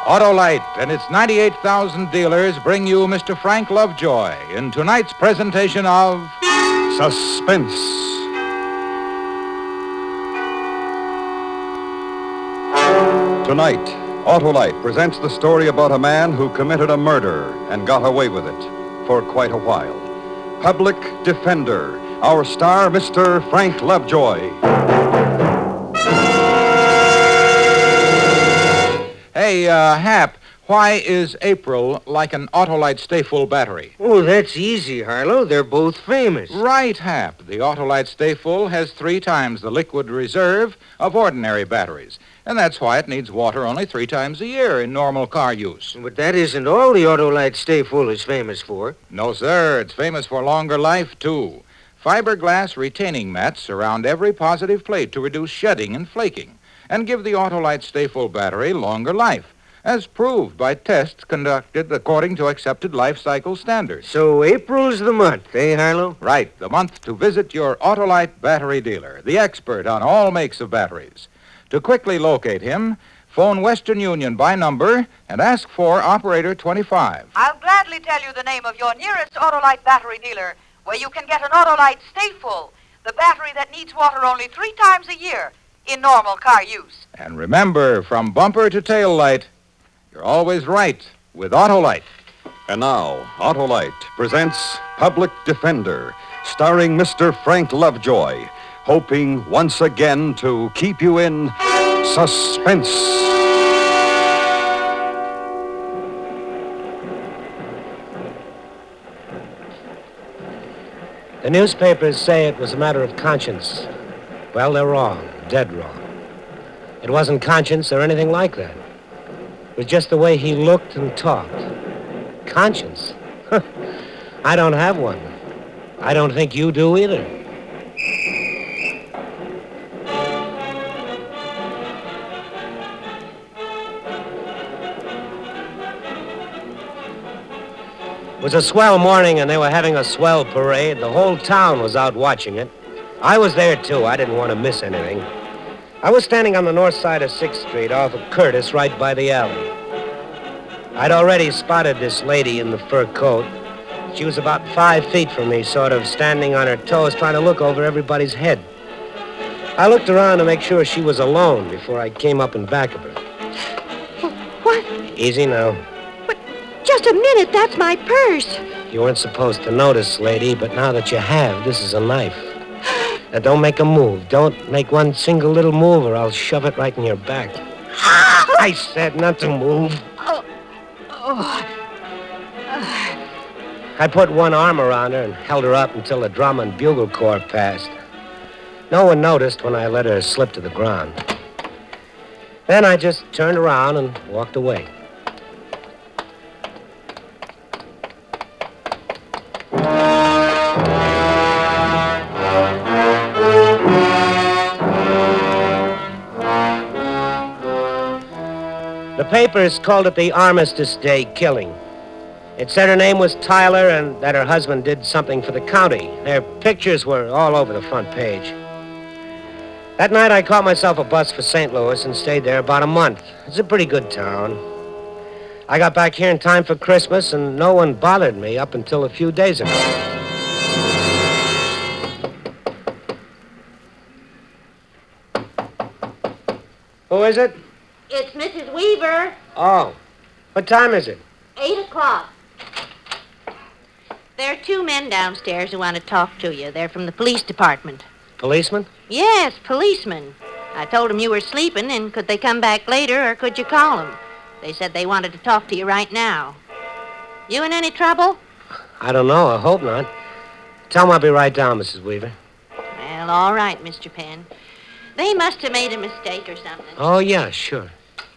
Autolite and its 98,000 dealers bring you Mr. Frank Lovejoy in tonight's presentation of Suspense. Tonight, Autolite presents the story about a man who committed a murder and got away with it for quite a while. Public Defender, our star, Mr. Frank Lovejoy. Hey, Hap, why is April like an Autolite Stay-Full battery? Oh, that's easy, Harlow. They're both famous. Right, Hap. The Autolite Stay-Full has 3 times the liquid reserve of ordinary batteries. And that's why it needs water only 3 times a year in normal car use. But that isn't all the Autolite Stay-Full is famous for. No, sir. It's famous for longer life, too. Fiberglass retaining mats surround every positive plate to reduce shedding and flaking and give the Autolite Stay-Full battery longer life, as proved by tests conducted according to accepted life cycle standards. So April's the month, eh, Harlow? Right, the month to visit your Autolite battery dealer, the expert on all makes of batteries. To quickly locate him, phone Western Union by number and ask for Operator 25. I'll gladly tell you the name of your nearest Autolite battery dealer, where you can get an Autolite Stay-Full, the battery that needs water only 3 times a year in normal car use. And remember, from bumper to tail light, you're always right with Autolite. And now, Autolite presents Public Defender, starring Mr. Frank Lovejoy, hoping once again to keep you in suspense. The newspapers say it was a matter of conscience. Well, they're wrong, dead wrong. It wasn't conscience or anything like that. It was just the way he looked and talked. Conscience? I don't have one. I don't think you do either. It was a swell morning, and they were having a swell parade. The whole town was out watching it. I was there, too. I didn't want to miss anything. I was standing on the north side of 6th Street off of Curtis, right by the alley. I'd already spotted this lady in the fur coat. She was about 5 feet from me, sort of standing on her toes, trying to look over everybody's head. I looked around to make sure she was alone before I came up in back of her. What? Easy now. But just a minute, that's my purse. You weren't supposed to notice, lady, but now that you have, this is a knife. Now, don't make a move. Don't make one single little move, or I'll shove it right in your back. I said not to move. I put one arm around her and held her up until the drum and bugle corps passed. No one noticed when I let her slip to the ground. Then I just turned around and walked away. The papers called it the Armistice Day killing. It said her name was Tyler and that her husband did something for the county. Their pictures were all over the front page. That night, I caught myself a bus for St. Louis and stayed there about a month. It's a pretty good town. I got back here in time for Christmas, and no one bothered me up until a few days ago. Who is it? It's Mrs. Weaver. Oh. What time is it? 8 o'clock. There are 2 men downstairs who want to talk to you. They're from the police department. Policeman? Yes, policemen. I told them you were sleeping, and could they come back later, or could you call them? They said they wanted to talk to you right now. You in any trouble? I don't know. I hope not. Tell them I'll be right down, Mrs. Weaver. Well, all right, Mr. Penn. They must have made a mistake or something. Oh, yeah, sure.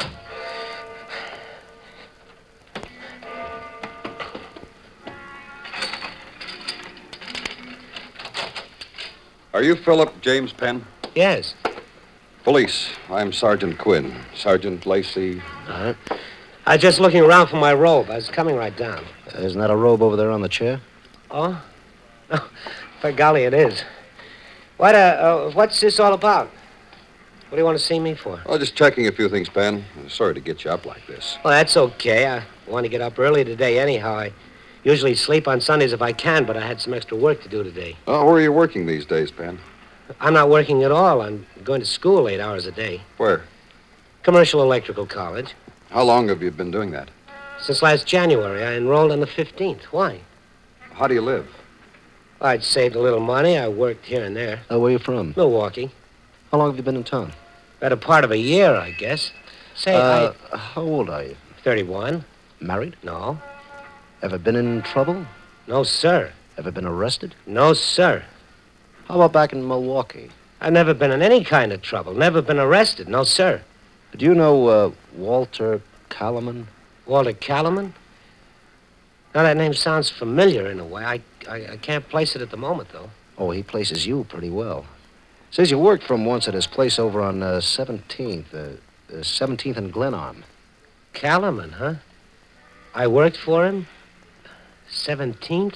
Are you Philip James Penn? Yes. Police. I'm Sergeant Quinn. Sergeant Lacey. Uh-huh. I was just looking around for my robe. I was coming right down. Isn't that a robe over there on the chair? Oh? Oh, by golly, it is. What's this all about? What do you want to see me for? Oh, just checking a few things, Pen. Sorry to get you up like this. Well, that's okay. I want to get up early today anyhow. I usually sleep on Sundays if I can, but I had some extra work to do today. Oh, where are you working these days, Pen? I'm not working at all. I'm going to school 8 hours a day. Where? Commercial Electrical College. How long have you been doing that? Since last January. I enrolled on the 15th. Why? How do you live? I'd saved a little money. I worked here and there. Where are you from? Milwaukee. How long have you been in town? Better part of a year, I guess. Say, How old are you? 31. Married? No. Ever been in trouble? No, sir. Ever been arrested? No, sir. How about back in Milwaukee? I've never been in any kind of trouble. Never been arrested. No, sir. Do you know Walter Kalaman? Walter Kalaman? Now, that name sounds familiar in a way. I can't place it at the moment, though. Oh, he places you pretty well. Says you worked for him once at his place over on 17th. 17th and Glenarm. Kalaman, huh? I worked for him? 17th?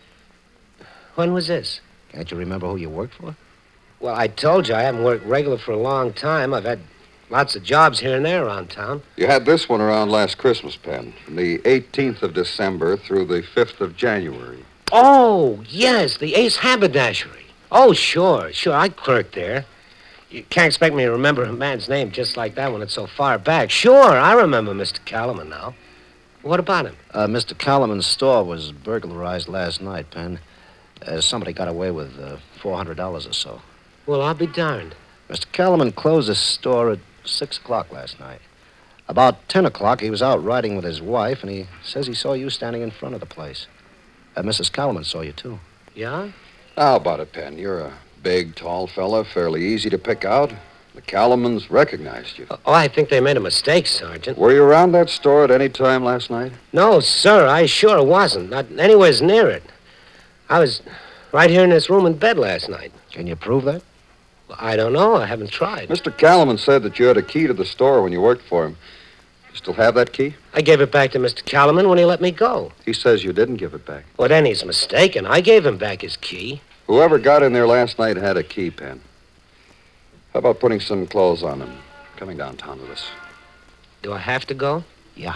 When was this? Can't you remember who you worked for? Well, I told you I haven't worked regular for a long time. I've had lots of jobs here and there around town. You had this one around last Christmas, Pen, from the 18th of December through the 5th of January. Oh, yes, the Ace Haberdashery. Oh, sure. I clerked there. You can't expect me to remember a man's name just like that when it's so far back. Sure, I remember Mr. Kalaman now. What about him? Mr. Kalaman's store was burglarized last night, Pen. Somebody got away with $400 or so. Well, I'll be darned. Mr. Kalaman closed his store at 6 o'clock last night. About 10 o'clock, he was out riding with his wife, and he says he saw you standing in front of the place. Mrs. Kalaman saw you, too. Yeah? How about it, Pen? You're a big, tall fella, fairly easy to pick out. The Calamans recognized you. Oh, I think they made a mistake, Sergeant. Were you around that store at any time last night? No, sir, I sure wasn't. Not anywhere near it. I was right here in this room in bed last night. Can you prove that? Well, I don't know. I haven't tried. Mr. Kalaman said that you had a key to the store when you worked for him. You still have that key? I gave it back to Mr. Kalaman when he let me go. He says you didn't give it back. Well, then he's mistaken. I gave him back his key. Whoever got in there last night had a key, Pen. How about putting some clothes on and coming downtown with us? Do I have to go? Yeah.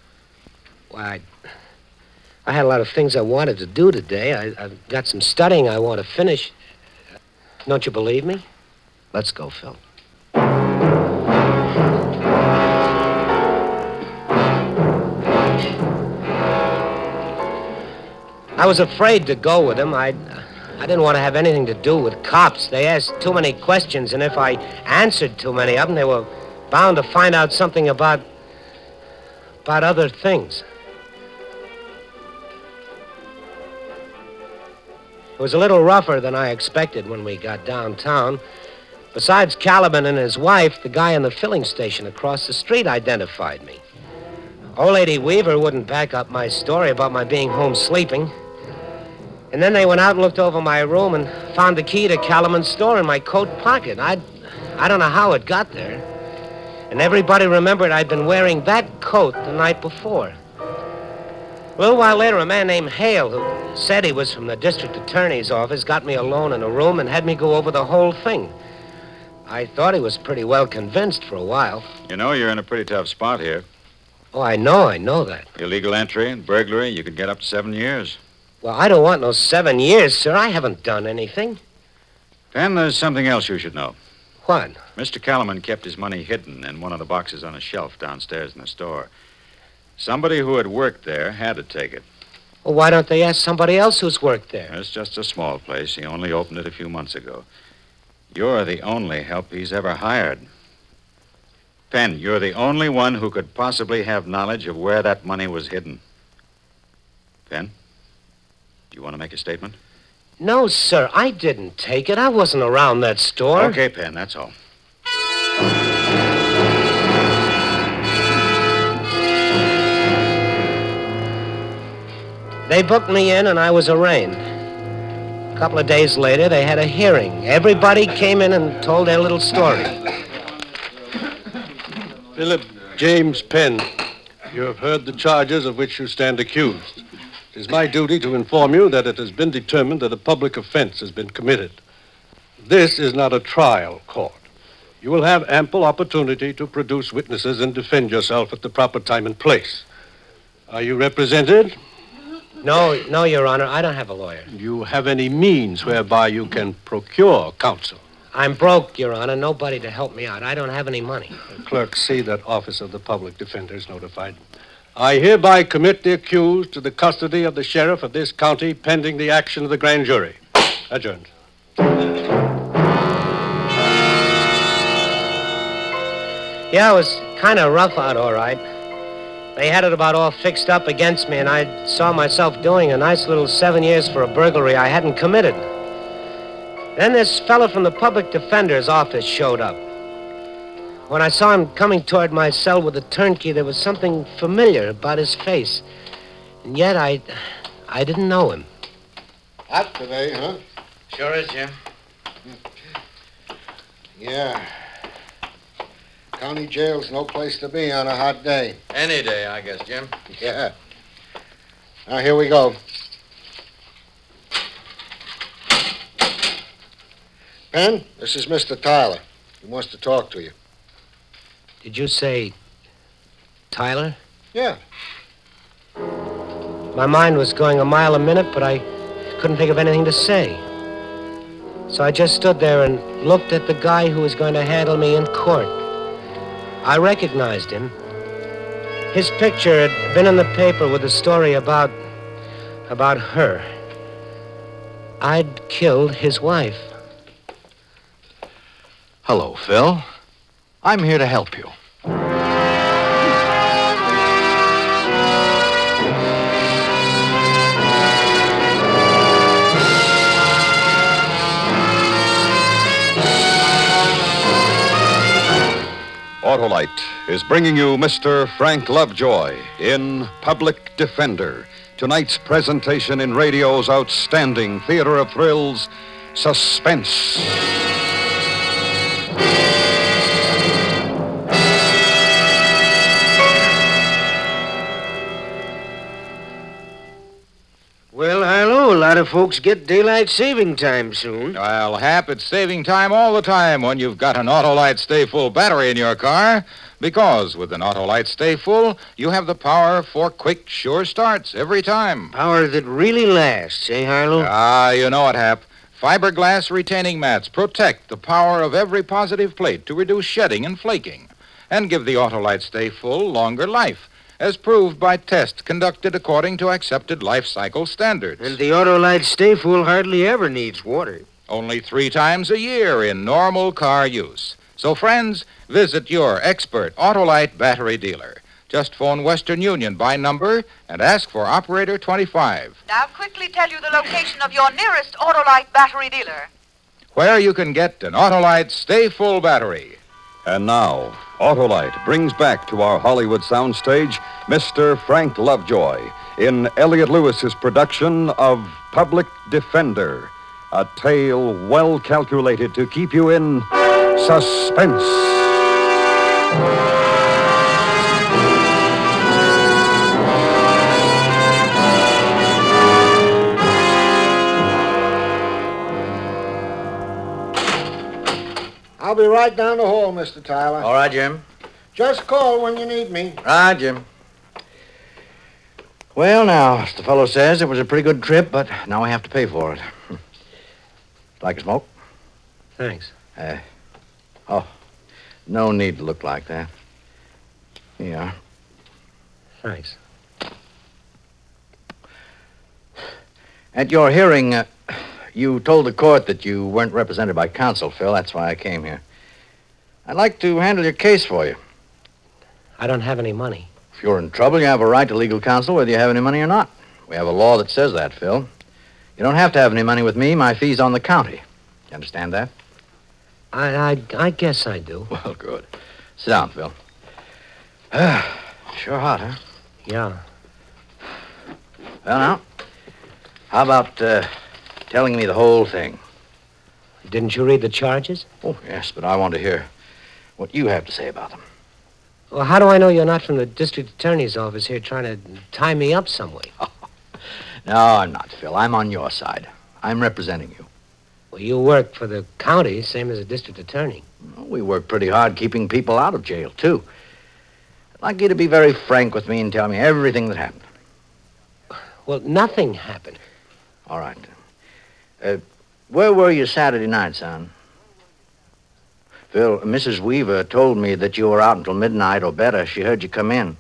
Why, I had a lot of things I wanted to do today. I've got some studying I want to finish. Don't you believe me? Let's go, Phil. I was afraid to go with him. I didn't want to have anything to do with cops. They asked too many questions, and if I answered too many of them, they were bound to find out something about other things. It was a little rougher than I expected when we got downtown. Besides Caliban and his wife, the guy in the filling station across the street identified me. Old Lady Weaver wouldn't back up my story about my being home sleeping. And then they went out and looked over my room and found the key to Calaman's store in my coat pocket. I don't know how it got there. And everybody remembered I'd been wearing that coat the night before. A little while later, a man named Hale, who said he was from the district attorney's office, got me alone in a room and had me go over the whole thing. I thought he was pretty well convinced for a while. You know, you're in a pretty tough spot here. Oh, I know that. Illegal entry and burglary, you could get up to 7 years. Well, I don't want no 7 years, sir. I haven't done anything. Then there's something else you should know. What? Mr. Kalaman kept his money hidden in one of the boxes on a shelf downstairs in the store. Somebody who had worked there had to take it. Well, why don't they ask somebody else who's worked there? It's just a small place. He only opened it a few months ago. You're the only help he's ever hired. Penn, you're the only one who could possibly have knowledge of where that money was hidden. Penn, do you want to make a statement? No, sir, I didn't take it. I wasn't around that store. Okay, Penn, that's all. They booked me in and I was arraigned. A couple of days later, they had a hearing. Everybody came in and told their little story. Philip James Penn, you have heard the charges of which you stand accused. It is my duty to inform you that it has been determined that a public offense has been committed. This is not a trial court. You will have ample opportunity to produce witnesses and defend yourself at the proper time and place. Are you represented? No, Your Honor, I don't have a lawyer. Do you have any means whereby you can procure counsel? I'm broke, Your Honor. Nobody to help me out. I don't have any money. Clerk, see that Office of the Public Defender is notified. I hereby commit the accused to the custody of the sheriff of this county pending the action of the grand jury. Adjourned. Yeah, it was kind of rough out, all right. They had it about all fixed up against me, and I saw myself doing a nice little 7 years for a burglary I hadn't committed. Then this fellow from the public defender's office showed up. When I saw him coming toward my cell with a turnkey, there was something familiar about his face. And yet I didn't know him. Hot today, huh? Sure is, Jim. Yeah. County jail's no place to be on a hot day. Any day, I guess, Jim. Yeah. Now, here we go. Ben, this is Mr. Tyler. He wants to talk to you. Did you say Tyler? Yeah. My mind was going a mile a minute, but I couldn't think of anything to say. So I just stood there and looked at the guy who was going to handle me in court. I recognized him. His picture had been in the paper with a story about her. I'd killed his wife. Hello, Phil. I'm here to help you. Autolite is bringing you Mr. Frank Lovejoy in Public Defender. Tonight's presentation in radio's outstanding theater of thrills, Suspense. Well, Harlow, a lot of folks get daylight saving time soon. Well, Hap, it's saving time all the time when you've got an Autolite Stay Full battery in your car. Because with an Autolite Stay Full, you have the power for quick, sure starts every time. Power that really lasts, eh, Harlow? Ah, you know it, Hap. Fiberglass retaining mats protect the power of every positive plate to reduce shedding and flaking and give the Autolite Stay Full longer life, as proved by tests conducted according to accepted life cycle standards. And the Autolite Stay Full hardly ever needs water. Only 3 times a year in normal car use. So, friends, visit your expert Autolite battery dealer. Just phone Western Union by number and ask for Operator 25. Now quickly tell you the location of your nearest Autolite battery dealer. Where you can get an Autolite Stay Full battery. And now, Autolite brings back to our Hollywood soundstage Mr. Frank Lovejoy in Elliot Lewis's production of Public Defender, a tale well calculated to keep you in suspense. I'll be right down the hall, Mr. Tyler. All right, Jim. Just call when you need me. Right, Jim. Well, now, as the fellow says, it was a pretty good trip, but now I have to pay for it. Like a smoke? Thanks. No need to look like that. Here you are. Thanks. At your hearing, you told the court that you weren't represented by counsel, Phil. That's why I came here. I'd like to handle your case for you. I don't have any money. If you're in trouble, you have a right to legal counsel whether you have any money or not. We have a law that says that, Phil. You don't have to have any money with me. My fee's on the county. You understand that? I guess I do. Well, good. Sit down, Phil. Sure hot, huh? Yeah. Well, now, how about telling me the whole thing? Didn't you read the charges? Oh, yes, but I want to hear what you have to say about them. Well, how do I know you're not from the district attorney's office here trying to tie me up some way? No, I'm not, Phil. I'm on your side. I'm representing you. Well, you work for the county, same as a district attorney. Well, we work pretty hard keeping people out of jail, too. I'd like you to be very frank with me and tell me everything that happened. Well, nothing happened. All right. Where were you Saturday night, son? Phil, Mrs. Weaver told me that you were out until midnight or better. She heard you come in.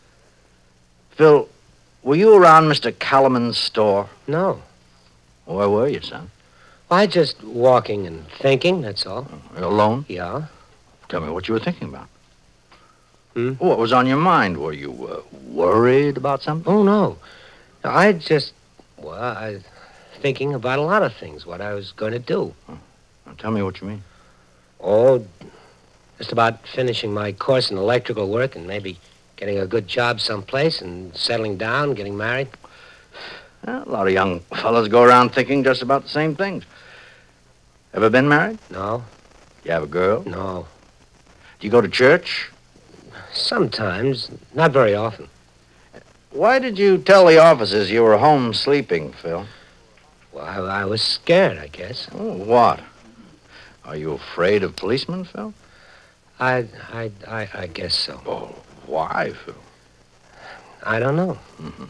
Phil, were you around Mr. Calaman's store? No. Where were you, son? I just walking and thinking, that's all. Alone? Yeah. Tell me what you were thinking about. Hmm? What was on your mind? Were you worried about something? Oh, no. I just, I thinking about a lot of things, what I was going to do. Now, tell me what you mean. Oh, just about finishing my course in electrical work and maybe getting a good job someplace and settling down, getting married. Well, a lot of young fellas go around thinking just about the same things. Ever been married? No. You have a girl? No. Do you go to church? Sometimes. Not very often. Why did you tell the officers you were home sleeping, Phil? Well, I was scared, I guess. Oh, what? Are you afraid of policemen, Phil? I guess so. Oh, why, Phil? I don't know. Mm-hmm.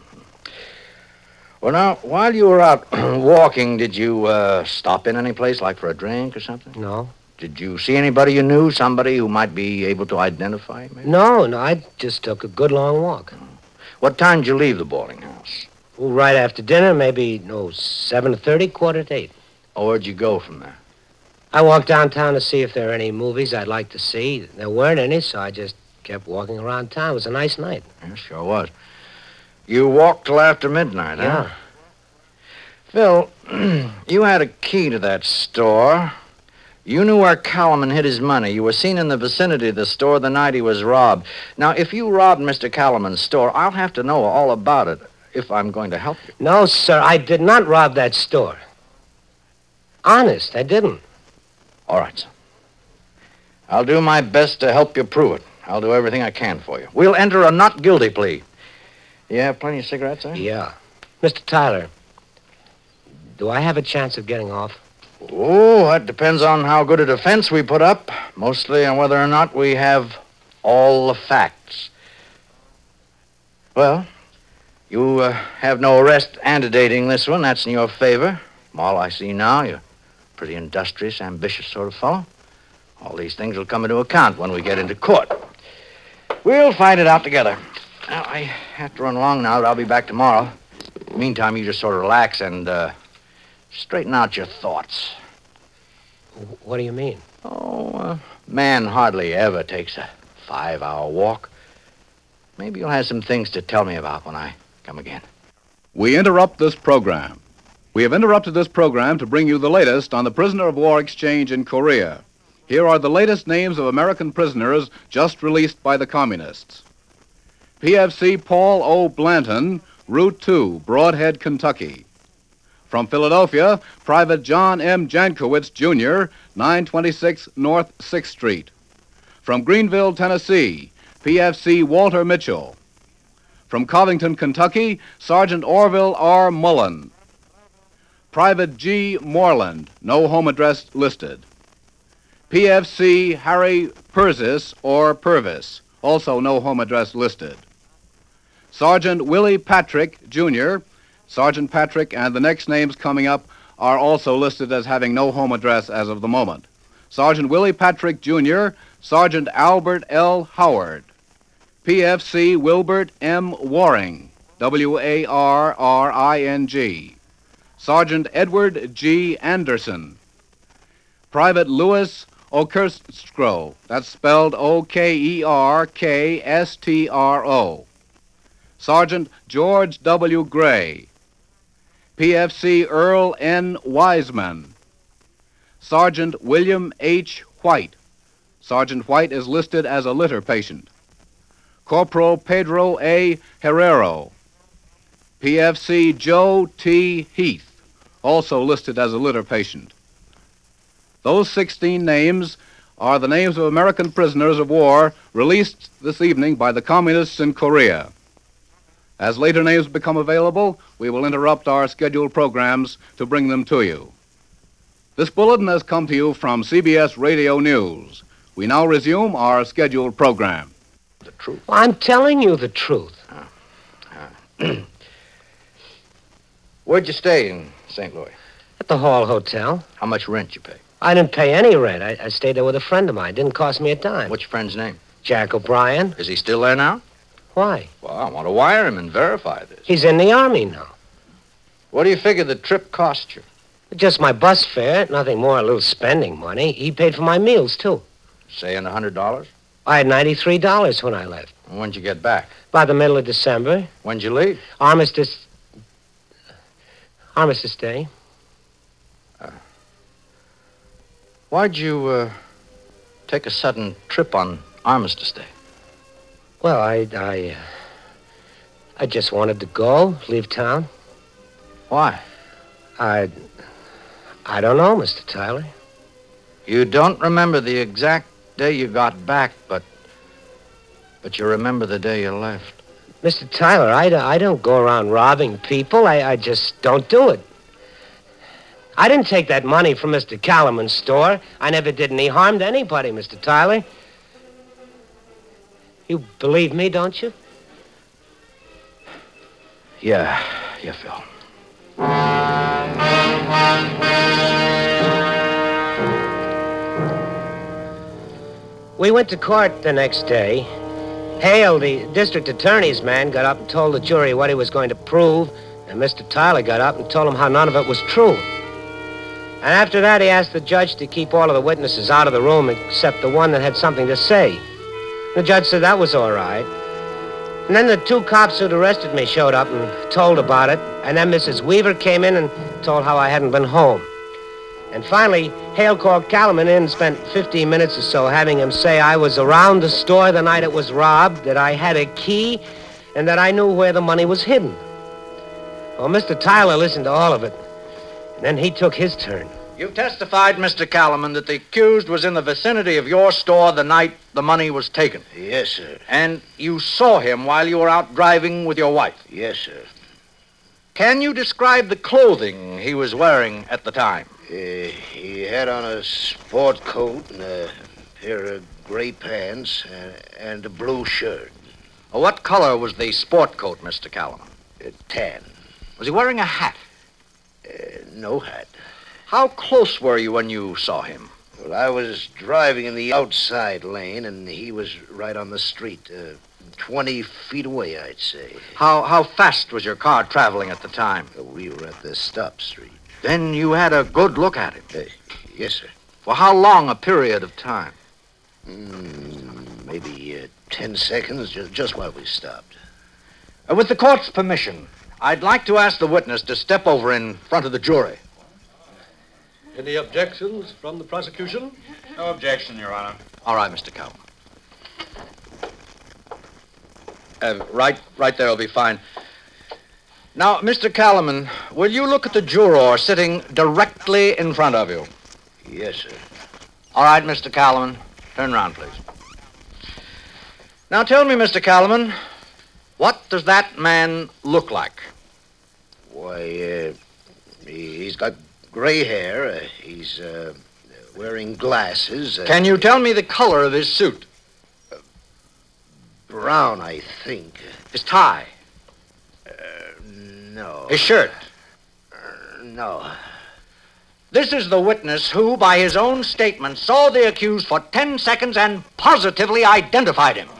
Well, now, while you were out walking, did you stop in any place, like for a drink or something? No. Did you see anybody you knew, somebody who might be able to identify you, maybe? No, I just took a good long walk. What time did you leave the boarding house? Well, right after dinner, maybe, 7:30, 7:45. Oh, where'd you go from there? I walked downtown to see if there are any movies I'd like to see. There weren't any, so I just kept walking around town. It was a nice night. Yeah, sure was. You walked till after midnight, huh? Yeah. Phil, you had a key to that store. You knew where Calaman hid his money. You were seen in the vicinity of the store the night he was robbed. Now, if you robbed Mr. Calaman's store, I'll have to know all about it if I'm going to help you. No, sir, I did not rob that store. Honest, I didn't. All right, son. I'll do my best to help you prove it. I'll do everything I can for you. We'll enter a not guilty plea. You have plenty of cigarettes, eh? Yeah. Mr. Tyler, do I have a chance of getting off? Oh, that depends on how good a defense we put up. Mostly on whether or not we have all the facts. Well, you have no arrest antedating this one. That's in your favor. From all I see now, you're a pretty industrious, ambitious sort of fellow. All these things will come into account when we get into court. We'll fight it out together. Now, I have to run along now, but I'll be back tomorrow. Meantime, you just sort of relax and straighten out your thoughts. What do you mean? Oh, a man hardly ever takes a 5-hour walk. Maybe you'll have some things to tell me about when I come again. We interrupt this program. We have interrupted this program to bring you the latest on the prisoner of war exchange in Korea. Here are the latest names of American prisoners just released by the communists. PFC Paul O. Blanton, Route 2, Broadhead, Kentucky. From Philadelphia, Private John M. Jankowitz, Jr., 926 North 6th Street. From Greenville, Tennessee, PFC Walter Mitchell. From Covington, Kentucky, Sergeant Orville R. Mullen. Private G. Moreland, no home address listed. PFC Harry Purvis or Purvis, also no home address listed. Sergeant Willie Patrick, Jr., Sergeant Patrick and the next names coming up are also listed as having no home address as of the moment. Sergeant Willie Patrick, Jr., Sergeant Albert L. Howard. PFC Wilbert M. Waring, W-A-R-R-I-N-G. Sergeant Edward G. Anderson. Private Louis Okerstro, that's spelled O-K-E-R-K-S-T-R-O. Sergeant George W. Gray. PFC Earl N. Wiseman. Sergeant William H. White. Sergeant White is listed as a litter patient. Corporal Pedro A. Herrero. PFC Joe T. Heath, also listed as a litter patient. Those 16 names are the names of American prisoners of war released this evening by the communists in Korea. As later names become available, we will interrupt our scheduled programs to bring them to you. This bulletin has come to you from CBS Radio News. We now resume our scheduled program. The truth. Well, I'm telling you the truth. Where'd you stay in St. Louis? At the Hall Hotel. How much rent you pay? I didn't pay any rent. I stayed there with a friend of mine. Didn't cost me a dime. What's your friend's name? Jack O'Brien. Is he still there now? Why? Well, I want to wire him and verify this. He's in the Army now. What do you figure the trip cost you? Just my bus fare, nothing more, a little spending money. He paid for my meals, too. Saying $100? I had $93 when I left. When'd you get back? By the middle of December. When'd you leave? Armistice Day. Why'd you take a sudden trip on Armistice Day? Well, I just wanted to go, leave town. Why? I don't know, Mr. Tyler. You don't remember the exact day you got back, but you remember the day you left. Mr. Tyler, I don't go around robbing people. I just don't do it. I didn't take that money from Mr. Calaman's store. I never did any harm to anybody, Mr. Tyler. You believe me, don't you? Yeah, Phil. We went to court the next day. Hale, the district attorney's man, got up and told the jury what he was going to prove, and Mr. Tyler got up and told him how none of it was true. And after that, he asked the judge to keep all of the witnesses out of the room except the one that had something to say. The judge said that was all right. And then the two cops who'd arrested me showed up and told about it, and then Mrs. Weaver came in and told how I hadn't been home. And finally, Hale called Calaman in and spent 15 minutes or so having him say I was around the store the night it was robbed, that I had a key, and that I knew where the money was hidden. Well, Mr. Tyler listened to all of it, and then he took his turn. You testified, Mr. Calaman, that the accused was in the vicinity of your store the night the money was taken. Yes, sir. And you saw him while you were out driving with your wife. Yes, sir. Can you describe the clothing he was wearing at the time? He had on a sport coat and a pair of gray pants and a blue shirt. What color was the sport coat, Mr. Calaman? Tan. Was he wearing a hat? No hat. How close were you when you saw him? Well, I was driving in the outside lane, and he was right on the street, 20 feet away, I'd say. How fast was your car traveling at the time? We were at the stop street. Then you had a good look at him? Yes, sir. For how long a period of time? Maybe 10 seconds, just while we stopped. With the court's permission, I'd like to ask the witness to step over in front of the jury. Any objections from the prosecution? No objection, Your Honor. All right, Mr. Calaman. Right there will be fine. Now, Mr. Calaman, will you look at the juror sitting directly in front of you? Yes, sir. All right, Mr. Calaman. Turn around, please. Now, tell me, Mr. Calaman, what does that man look like? Why, he's got gray hair. He's wearing glasses. Can you tell me the color of his suit? Brown, I think. His tie? No. His shirt? No. This is the witness who, by his own statement, saw the accused for 10 seconds and positively identified him.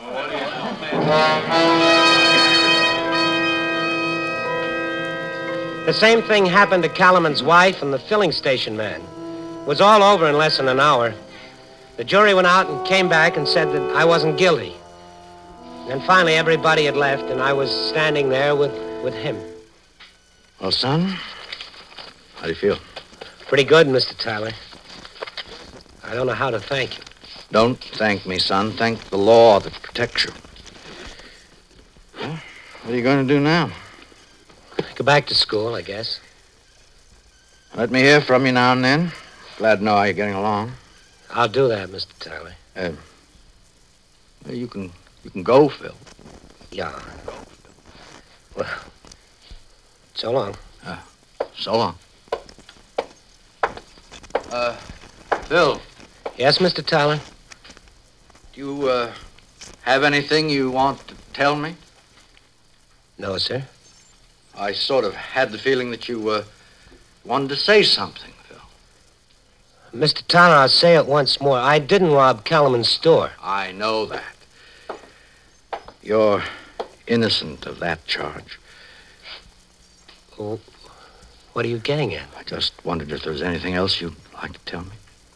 The same thing happened to Calaman's wife and the filling station man. It was all over in less than an hour. The jury went out and came back and said that I wasn't guilty. And then finally everybody had left, and I was standing there with him. Well, son, how do you feel? Pretty good, Mr. Tyler. I don't know how to thank you. Don't thank me, son. Thank the law that protects you. Well, what are you going to do now? Go back to school, I guess. Let me hear from you now and then. Glad to know how you're getting along. I'll do that, Mr. Tyler. Well, you can go, Phil. Yeah. Well, so long. So long. Bill, Yes, Mr. Tyler? do you, have anything you want to tell me? No, sir. I sort of had the feeling that you, wanted to say something, Phil. Mr. Tyler, I'll say it once more. I didn't rob Kellerman's store. I know that. You're innocent of that charge. Oh, what are you getting at? I just wondered if there was anything else you'd like to tell me.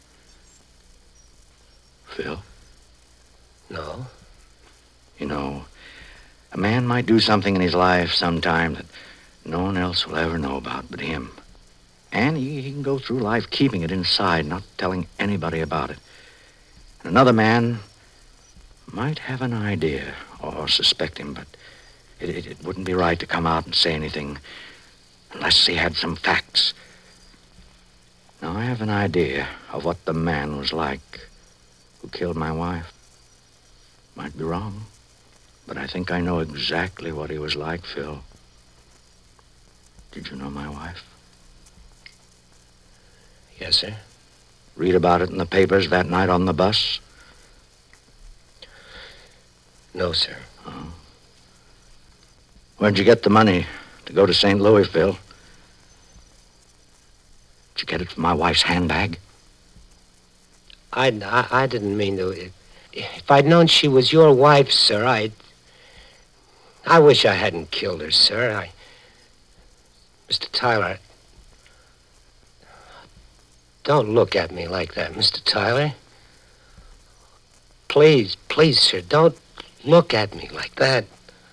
Phil? No. You know, a man might do something in his life sometime that no one else will ever know about but him. And he can go through life keeping it inside, not telling anybody about it. And another man might have an idea or suspect him, but it wouldn't be right to come out and say anything unless he had some facts. Now, I have an idea of what the man was like who killed my wife. Might be wrong, but I think I know exactly what he was like, Phil. Did you know my wife? Yes, sir. Read about it in the papers that night on the bus? No, sir. Oh. Where'd you get the money to go to St. Louis, Phil? Did you get it from my wife's handbag? I didn't mean to. If I'd known she was your wife, sir, I wish I hadn't killed her, sir. Mr. Tyler, don't look at me like that, Mr. Tyler. Please, sir, don't look at me like that.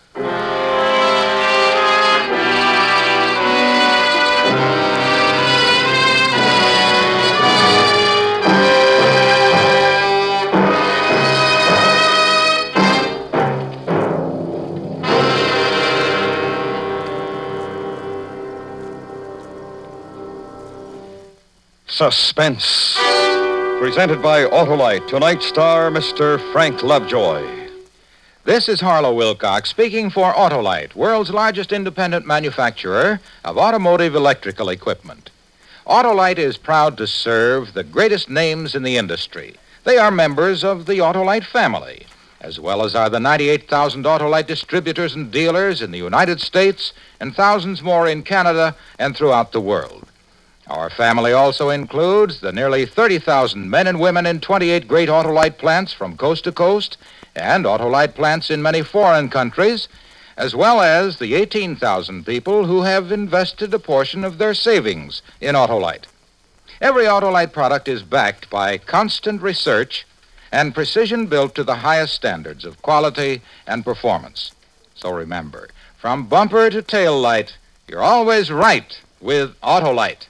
Suspense. Presented by Autolite. Tonight's star, Mr. Frank Lovejoy. This is Harlow Wilcox speaking for Autolite, world's largest independent manufacturer of automotive electrical equipment. Autolite is proud to serve the greatest names in the industry. They are members of the Autolite family, as well as are the 98,000 Autolite distributors and dealers in the United States and thousands more in Canada and throughout the world. Our family also includes the nearly 30,000 men and women in 28 great Autolite plants from coast to coast and Autolite plants in many foreign countries, as well as the 18,000 people who have invested a portion of their savings in Autolite. Every Autolite product is backed by constant research and precision built to the highest standards of quality and performance. So remember, from bumper to tail light, you're always right with Autolite.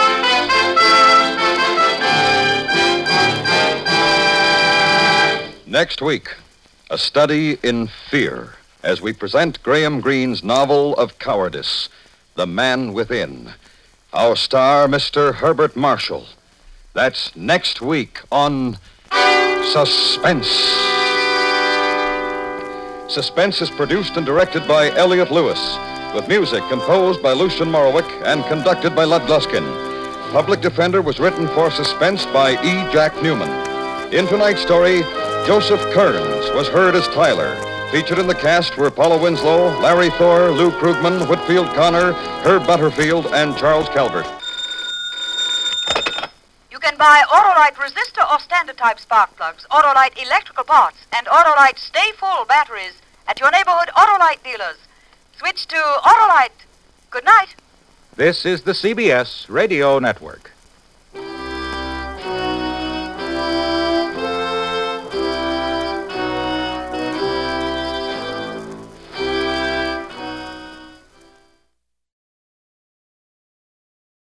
Next week, a study in fear as we present Graham Greene's novel of cowardice, The Man Within. Our star, Mr. Herbert Marshall. That's next week on Suspense. Suspense is produced and directed by Elliott Lewis, with music composed by Lucien Morawick and conducted by Lud Gluskin. Public Defender was written for Suspense by E. Jack Newman. In tonight's story, Joseph Kearns was heard as Tyler. Featured in the cast were Paula Winslow, Larry Thor, Lou Krugman, Whitfield Connor, Herb Butterfield, and Charles Calvert. You can buy Autolite resistor or standard type spark plugs, Autolite electrical parts, and Autolite Stay Full batteries at your neighborhood Autolite dealers. Switch to Autolite. Good night. This is the CBS Radio Network.